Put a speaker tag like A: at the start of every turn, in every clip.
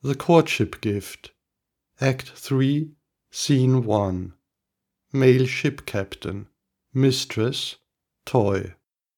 A: The Courtship Gift, Act 3, Scene 1. Male ship captain, mistress, toy.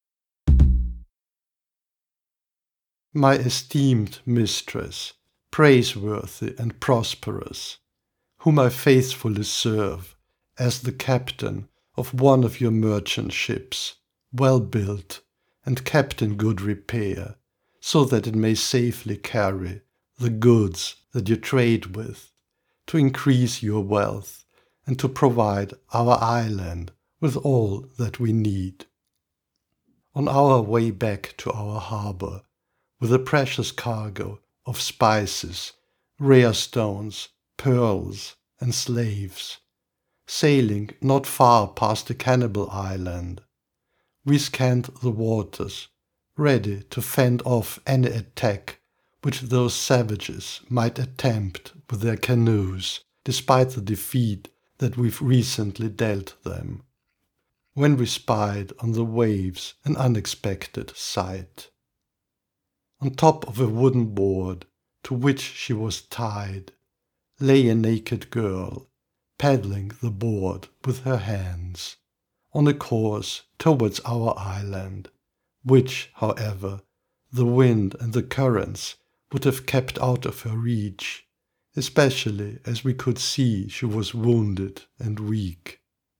A: My esteemed mistress, praiseworthy and prosperous, whom I faithfully serve as the captain of one of your merchant ships, well built and kept in good repair, so that it may safely carry the goods that you trade with, to increase your wealth and to provide our island with all that we need. On our way back to our harbor, with a precious cargo of spices, rare stones, pearls, and slaves, sailing not far past the cannibal island, we scanned the waters, ready to fend off any attack which those savages might attempt with their canoes, despite the defeat that we've recently dealt them, when we spied on the waves an unexpected sight. On top of a wooden board to which she was tied lay a naked girl, paddling the board with her hands, on a course towards our island, which, however, the wind and the currents would have kept out of her reach, especially as we could see she was wounded and weak.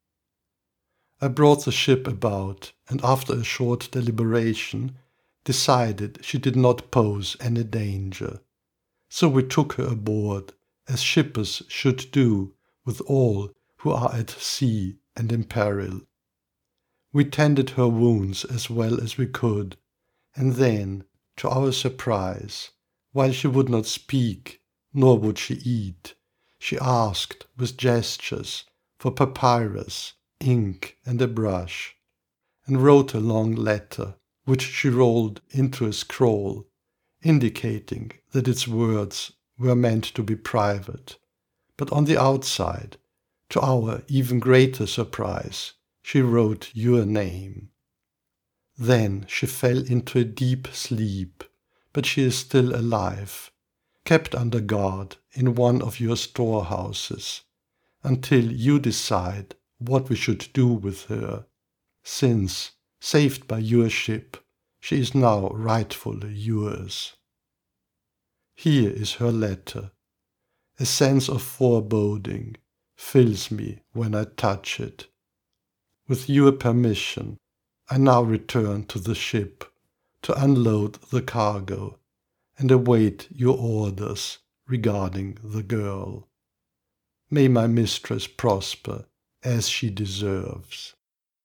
A: I brought the ship about, and after a short deliberation, decided she did not pose any danger. So we took her aboard, as shippers should do with all who are at sea and in peril. We tended her wounds as well as we could, and then, to our surprise, while she would not speak, nor would she eat, she asked with gestures for papyrus, ink, and a brush, and wrote a long letter, which she rolled into a scroll, indicating that its words were meant to be private. But on the outside, to our even greater surprise, she wrote your name. Then she fell into a deep sleep, but she is still alive, kept under guard in one of your storehouses, until you decide what we should do with her, since, saved by your ship, she is now rightfully yours. Here is her letter. A sense of foreboding fills me when I touch it. With your permission, I now return to the ship to unload the cargo and await your orders regarding the girl. May my mistress prosper as she deserves.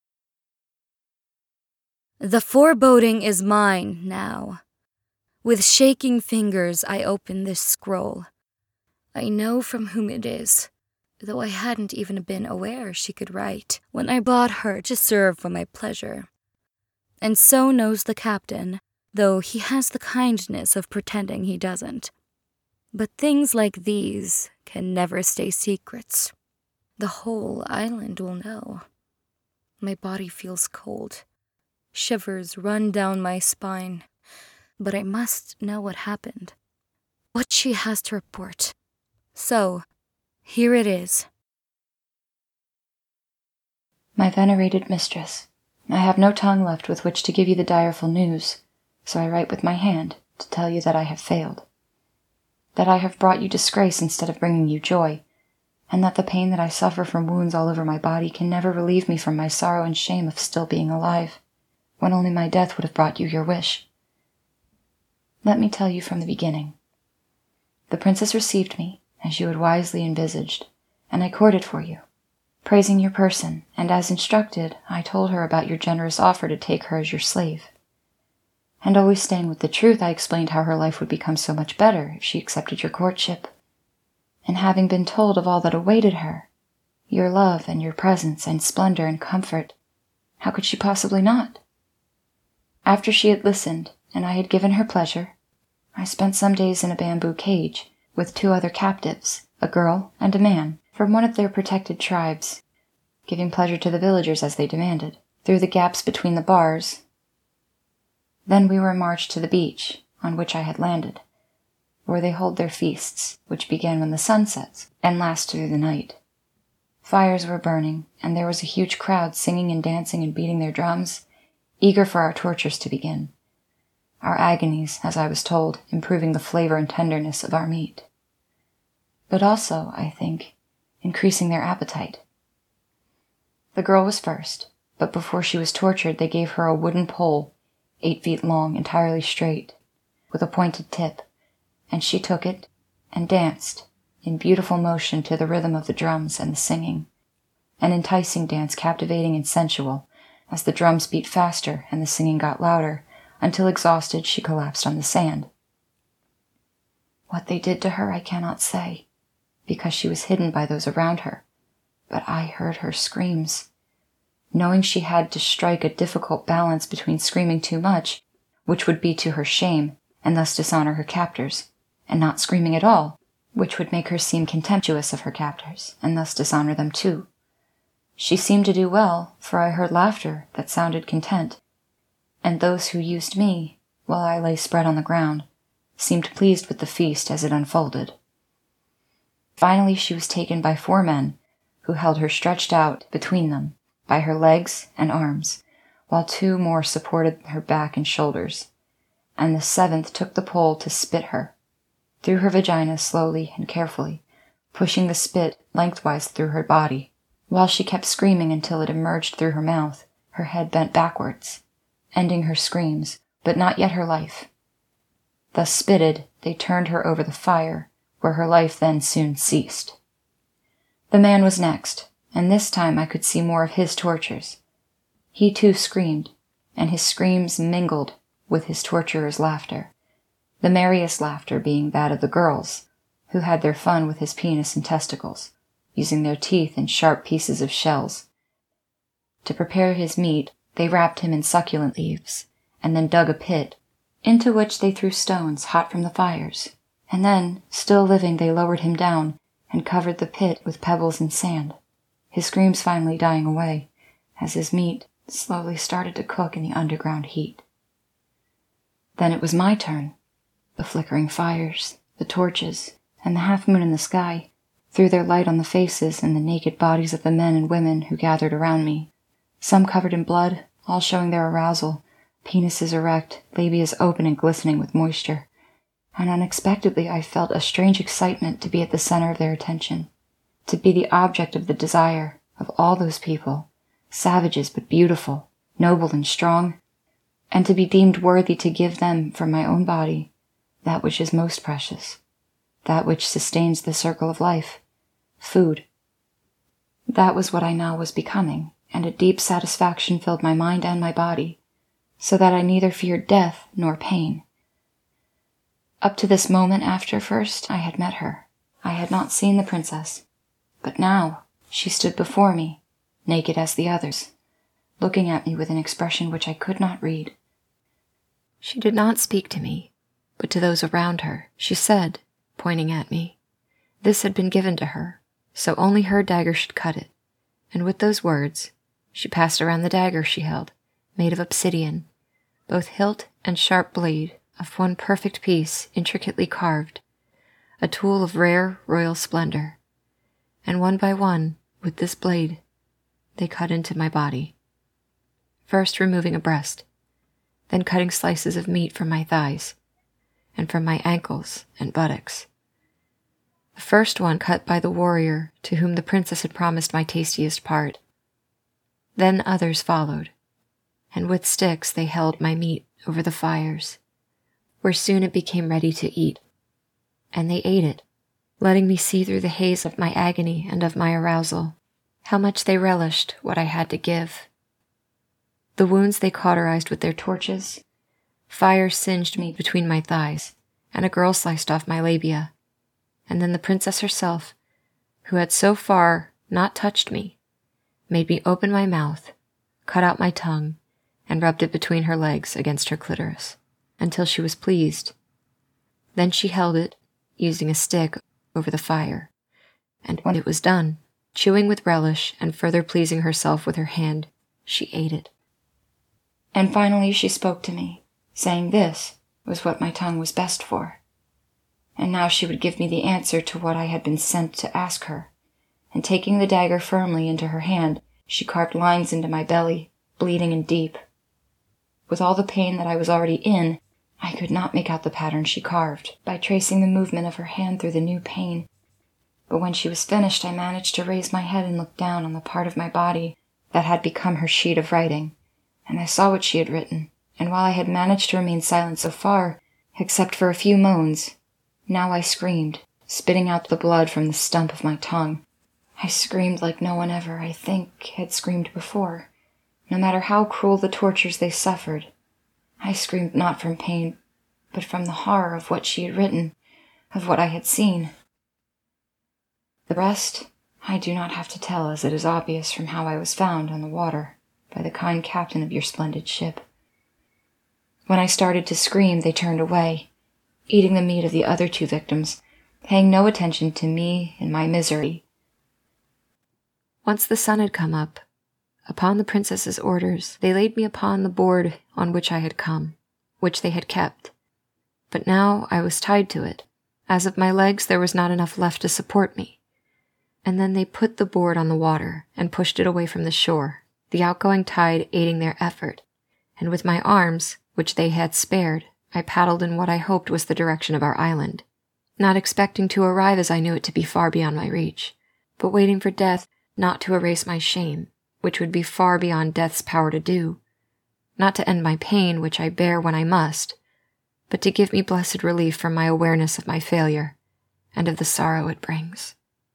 B: The foreboding is mine now. With shaking fingers I open this scroll. I know from whom it is, though I hadn't even been aware she could write when I bought her to serve for my pleasure. And so knows the captain, though he has the kindness of pretending he doesn't. But things like these can never stay secrets. The whole island will know. My body feels cold. Shivers run down my spine. But I must know what happened. What she has to report. So, here it is.
C: My venerated mistress, I have no tongue left with which to give you the direful news, so I write with my hand to tell you that I have failed. That I have brought you disgrace instead of bringing you joy, and that the pain that I suffer from wounds all over my body can never relieve me from my sorrow and shame of still being alive, when only my death would have brought you your wish. Let me tell you from the beginning. The princess received me, as you had wisely envisaged, and I courted for you, praising your person, and as instructed, I told her about your generous offer to take her as your slave. And always staying with the truth, I explained how her life would become so much better if she accepted your courtship. And having been told of all that awaited her, your love and your presence and splendor and comfort, how could she possibly not? After she had listened, and I had given her pleasure, I spent some days in a bamboo cage with 2 other captives, a girl and a man, from one of their protected tribes, giving pleasure to the villagers as they demanded, through the gaps between the bars. Then we were marched to the beach, on which I had landed, where they hold their feasts, which begin when the sun sets and last through the night. Fires were burning, and there was a huge crowd singing and dancing and beating their drums, eager for our tortures to begin. Our agonies, as I was told, improving the flavor and tenderness of our meat. But also, I think, increasing their appetite. The girl was first, but before she was tortured they gave her a wooden pole, 8 feet long, entirely straight, with a pointed tip, and she took it and danced in beautiful motion to the rhythm of the drums and the singing, an enticing dance, captivating and sensual, as the drums beat faster and the singing got louder, until exhausted she collapsed on the sand. What they did to her I cannot say, because she was hidden by those around her, but I heard her screams. Knowing she had to strike a difficult balance between screaming too much, which would be to her shame and thus dishonor her captors, and not screaming at all, which would make her seem contemptuous of her captors, and thus dishonor them too. She seemed to do well, for I heard laughter that sounded content, and those who used me, while I lay spread on the ground, seemed pleased with the feast as it unfolded. Finally she was taken by 4 men, who held her stretched out between them, by her legs and arms, while 2 more supported her back and shoulders, and the 7th took the pole to spit her, through her vagina slowly and carefully, pushing the spit lengthwise through her body, while she kept screaming until it emerged through her mouth, her head bent backwards, ending her screams, but not yet her life. Thus spitted, they turned her over the fire, where her life then soon ceased. The man was next, and this time I could see more of his tortures. He too screamed, and his screams mingled with his torturer's laughter, the merriest laughter being that of the girls, who had their fun with his penis and testicles, using their teeth in sharp pieces of shells. To prepare his meat, they wrapped him in succulent leaves, and then dug a pit, into which they threw stones hot from the fires, and then, still living, they lowered him down and covered the pit with pebbles and sand, his screams finally dying away, as his meat slowly started to cook in the underground heat. Then it was my turn. The flickering fires, the torches, and the half-moon in the sky threw their light on the faces and the naked bodies of the men and women who gathered around me, some covered in blood, all showing their arousal, penises erect, labias open and glistening with moisture, and unexpectedly I felt a strange excitement to be at the center of their attention, to be the object of the desire of all those people, savages but beautiful, noble and strong, and to be deemed worthy to give them from my own body that which is most precious, that which sustains the circle of life, food. That was what I now was becoming, and a deep satisfaction filled my mind and my body, so that I neither feared death nor pain. Up to this moment after first I had met her, I had not seen the princess, but now she stood before me, naked as the others, looking at me with an expression which I could not read. She did not speak to me, but to those around her she said, pointing at me, this had been given to her, so only her dagger should cut it, and with those words she passed around the dagger she held, made of obsidian, both hilt and sharp blade of one perfect piece intricately carved, a tool of rare royal splendor, and one by one, with this blade, they cut into my body, first removing a breast, then cutting slices of meat from my thighs, and from my ankles and buttocks. The first one cut by the warrior to whom the princess had promised my tastiest part. Then others followed, and with sticks they held my meat over the fires, where soon it became ready to eat. And they ate it, letting me see through the haze of my agony and of my arousal how much they relished what I had to give. The wounds they cauterized with their torches, fire singed me between my thighs, and a girl sliced off my labia, and then the princess herself, who had so far not touched me, made me open my mouth, cut out my tongue, and rubbed it between her legs against her clitoris, until she was pleased. Then she held it, using a stick, over the fire, and when it was done, chewing with relish and further pleasing herself with her hand, she ate it. And finally she spoke to me, saying this was what my tongue was best for. and now she would give me the answer to what I had been sent to ask her. And taking the dagger firmly into her hand, she carved lines into my belly, bleeding and deep. With all the pain that I was already in, I could not make out the pattern she carved by tracing the movement of her hand through the new pain. But when she was finished, I managed to raise my head and look down on the part of my body that had become her sheet of writing, and I saw what she had written. And while I had managed to remain silent so far, except for a few moans, now I screamed, spitting out the blood from the stump of my tongue. I screamed like no one ever, I think, had screamed before, no matter how cruel the tortures they suffered. I screamed not from pain, but from the horror of what she had written, of what I had seen. The rest I do not have to tell, as it is obvious from how I was found on the water by the kind captain of your splendid ship. When I started to scream, they turned away, eating the meat of the other 2 victims, paying no attention to me and my misery. Once the sun had come up, upon the princess's orders, they laid me upon the board on which I had come, which they had kept. But now I was tied to it, as of my legs there was not enough left to support me. And then they put the board on the water and pushed it away from the shore, the outgoing tide aiding their effort, and with my arms, which they had spared, I paddled in what I hoped was the direction of our island, not expecting to arrive as I knew it to be far beyond my reach, but waiting for death not to erase my shame, which would be far beyond death's power to do, not to end my pain, which I bear when I must, but to give me blessed relief from my awareness of my failure and of the sorrow it brings.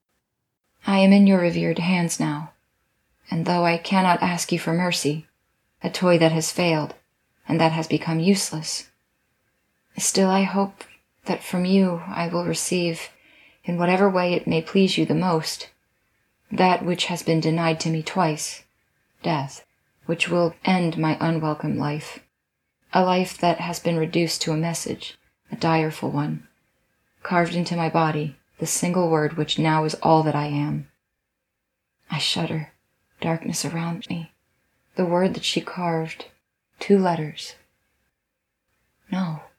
C: I am in your revered hands now, and though I cannot ask you for mercy, a toy that has failed and that has become useless, still I hope that from you I will receive, in whatever way it may please you the most, that which has been denied to me twice, death, which will end my unwelcome life, a life that has been reduced to a message, a direful one, carved into my body, the single word which now is all that I am. I shudder, darkness around me, the word that she carved, 2 letters. No.